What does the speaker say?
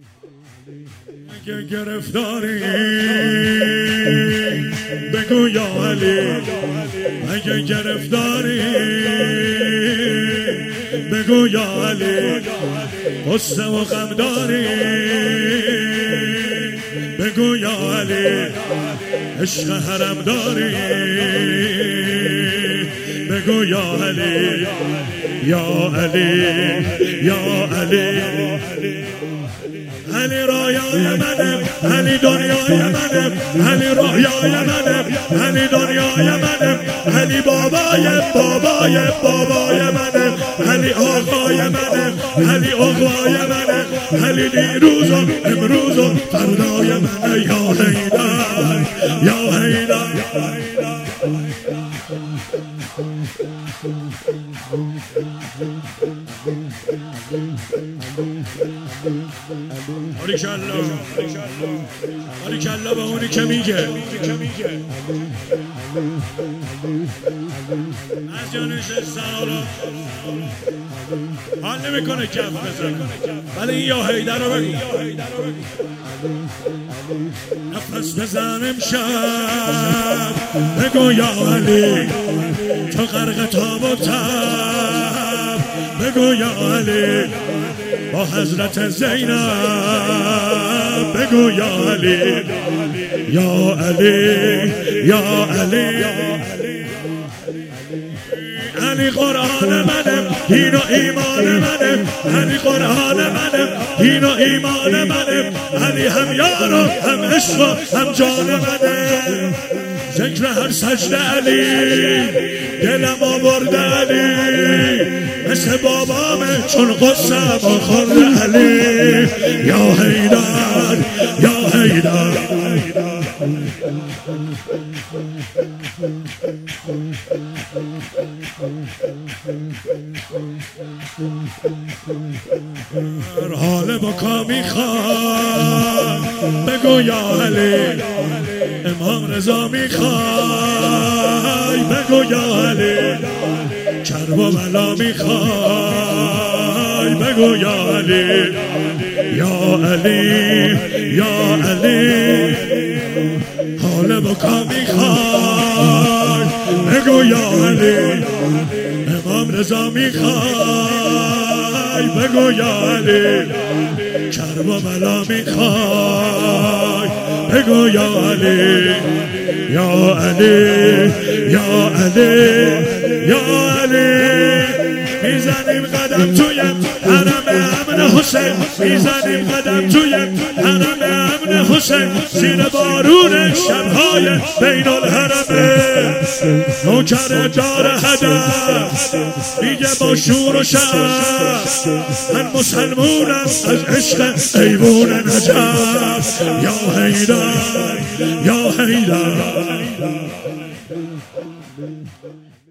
اگه گرفتاری بگو یا علی، اگه گرفتاری بگو یا علی، غصه و غم داری بگو یا علی، عشق حرم داری بگو یا علی، یا علی، یا علی. علی رویای منم، علی دنیای منم، علی رویای منم، علی دنیای منم، علی بابای بابای بابای منم، علی آقای منم، علی آقای منم، علی دیروز و امروز و فردای منم. یا حیدر، یا حیدر. باریکالله، باریکالله به اونی که میگه. از جانش سالا حال نمیکنه کف بزن، ولی این یا حیدر رو بگو. نفس بزن امشب بگو یا علی، تو غرق تاب و تب بگو یا علی، با حضرت زینب بگو یا علی، یا علی، یا علی. علی قرآن منم، دین و ایمان منم، علی قرآن منم، دین و ایمان منم، علی هم یار و هم عشق و هم جان منم. ذکر هر سجده علی، دلم آورده علی، مثل بابامه چون قصه با خورد علی. یا حیدر، یا حیدر. حال بکا میخواد بگو یا علی، امام رضا میخوای بگو یا علی، کرب و بلا میخوای بگو یا علی، یا علی، یا علی. حال بکا میخوای بگو یا علی، امام رضا میخوای بگو یا علی، کرب و بلا میخوای بگو یا علی، یا علی، یا علی، یا علی. میزنیم قدم توی حرم امن حسین، میزنیم قدم توی حرم امن حسین، زیر بارون شبهای بین الحرمه. نوکر دار هدف میگه با شور و شرف، من مسلمونم از عشق ایوون نجف. یا حیدر، یا حیدر.